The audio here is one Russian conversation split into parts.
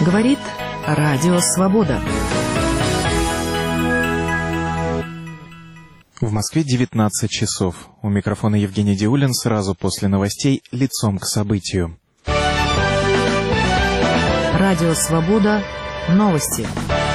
Говорит Радио Свобода. В Москве 19 часов. У микрофона Евгений Диулин. Сразу после новостей «Лицом к событию». Радио Свобода. Новости.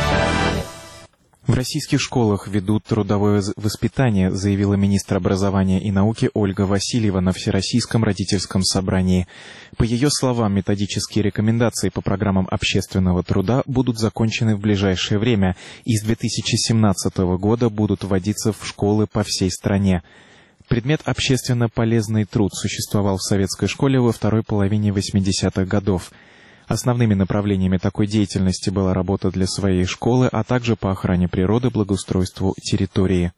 В российских школах ведут трудовое воспитание, заявила министр образования и науки Ольга Васильева на Всероссийском родительском собрании. По ее словам, методические рекомендации по программам общественного труда будут закончены в ближайшее время и с 2017 года будут вводиться в школы по всей стране. Предмет «Общественно полезный труд» существовал в советской школе во второй половине 80-х годов. Основными направлениями такой деятельности была работа для своей школы, а также по охране природы, благоустройству территории.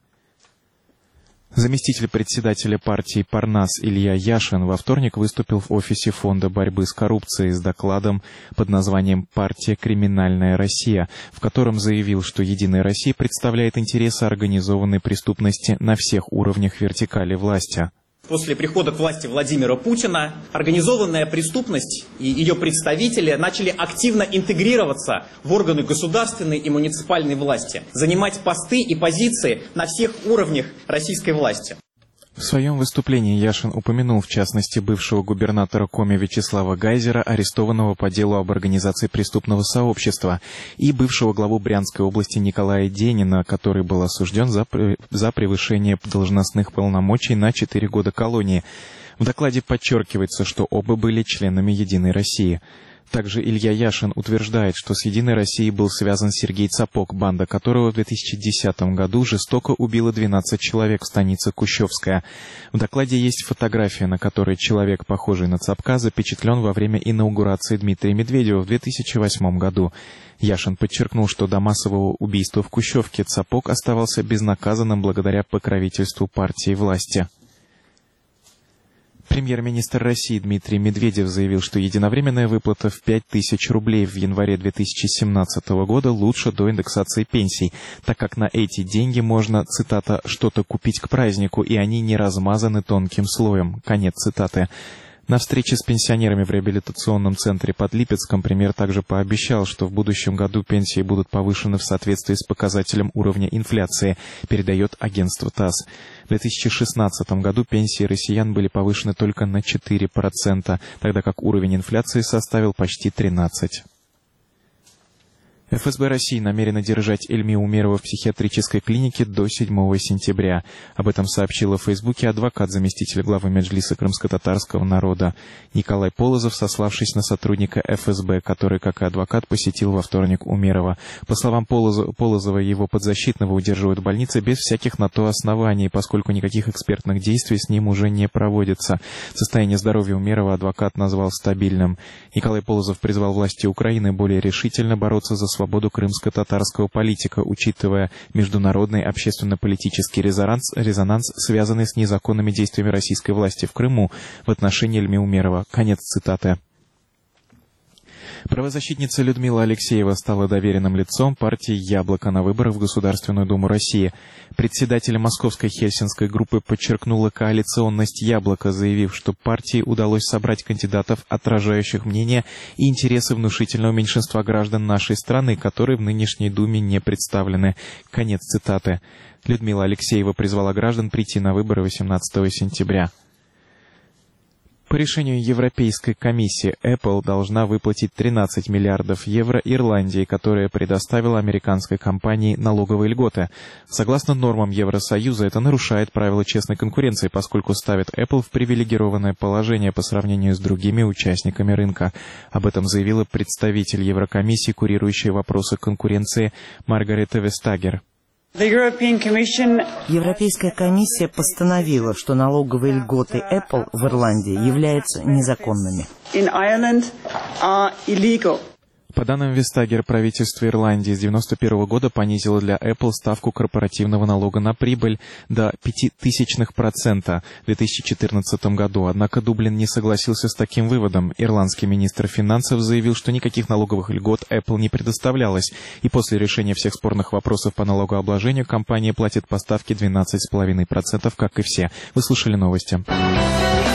Заместитель председателя партии «Парнас» Илья Яшин во вторник выступил в офисе Фонда борьбы с коррупцией с докладом под названием «Партия Криминальная Россия», в котором заявил, что «Единая Россия» представляет интересы организованной преступности на всех уровнях вертикали власти. После прихода к власти Владимира Путина организованная преступность и ее представители начали активно интегрироваться в органы государственной и муниципальной власти, занимать посты и позиции на всех уровнях российской власти. В своем выступлении Яшин упомянул, в частности, бывшего губернатора Коми Вячеслава Гайзера, арестованного по делу об организации преступного сообщества, и бывшего главу Брянской области Николая Денина, который был осужден за превышение должностных полномочий на 4 года колонии. В докладе подчеркивается, что оба были членами «Единой России». Также Илья Яшин утверждает, что с «Единой Россией» был связан Сергей Цапок, банда которого в 2010 году жестоко убила 12 человек в станице Кущевская. В докладе есть фотография, на которой человек, похожий на Цапка, запечатлен во время инаугурации Дмитрия Медведева в 2008 году. Яшин подчеркнул, что до массового убийства в Кущевке Цапок оставался безнаказанным благодаря покровительству партии власти. Премьер-министр России Дмитрий Медведев заявил, что единовременная выплата в 5000 рублей в январе 2017 года лучше до индексации пенсий, так как на эти деньги можно, цитата, «что-то купить к празднику, и они не размазаны тонким слоем». Конец цитаты. На встрече с пенсионерами в реабилитационном центре под Липецком премьер также пообещал, что в будущем году пенсии будут повышены в соответствии с показателем уровня инфляции, передает агентство ТАСС. В 2016 году пенсии россиян были повышены только на 4%, тогда как уровень инфляции составил почти 13%. ФСБ России намерена держать Эльмиру Умерова в психиатрической клинике до 7 сентября. Об этом сообщила в Фейсбуке адвокат заместителя главы Меджлиса крымско-татарского народа Николай Полозов, сославшись на сотрудника ФСБ, который, как и адвокат, посетил во вторник Умерова. По словам Полозова, его подзащитного удерживают в больнице без всяких на то оснований, поскольку никаких экспертных действий с ним уже не проводится. Состояние здоровья Умерова адвокат назвал стабильным. Николай Полозов призвал власти Украины более решительно бороться за свободу крымско-татарского политика, учитывая международный общественно-политический резонанс, связанный с незаконными действиями российской власти в Крыму в отношении Эльмиры Умерова. Конец цитаты. Правозащитница Людмила Алексеева стала доверенным лицом партии «Яблоко» на выборах в Государственную Думу России. Председатель московской хельсинской группы подчеркнула коалиционность «Яблоко», заявив, что партии удалось собрать кандидатов, отражающих мнения и интересы внушительного меньшинства граждан нашей страны, которые в нынешней Думе не представлены. Конец цитаты. Людмила Алексеева призвала граждан прийти на выборы 18 сентября. По решению Европейской комиссии, Apple должна выплатить 13 миллиардов евро Ирландии, которая предоставила американской компании налоговые льготы. Согласно нормам Евросоюза, это нарушает правила честной конкуренции, поскольку ставит Apple в привилегированное положение по сравнению с другими участниками рынка. Об этом заявила представитель Еврокомиссии, курирующая вопросы конкуренции Маргарета Вестагер. Европейская комиссия постановила, что налоговые льготы Apple в Ирландии являются незаконными. По данным Вестагер, правительство Ирландии с 1991 года понизило для Apple ставку корпоративного налога на прибыль до 0,005% в 2014 году. Однако Дублин не согласился с таким выводом. Ирландский министр финансов заявил, что никаких налоговых льгот Apple не предоставлялось. И после решения всех спорных вопросов по налогообложению компания платит по ставке 12,5%, как и все. Вы слушали новости.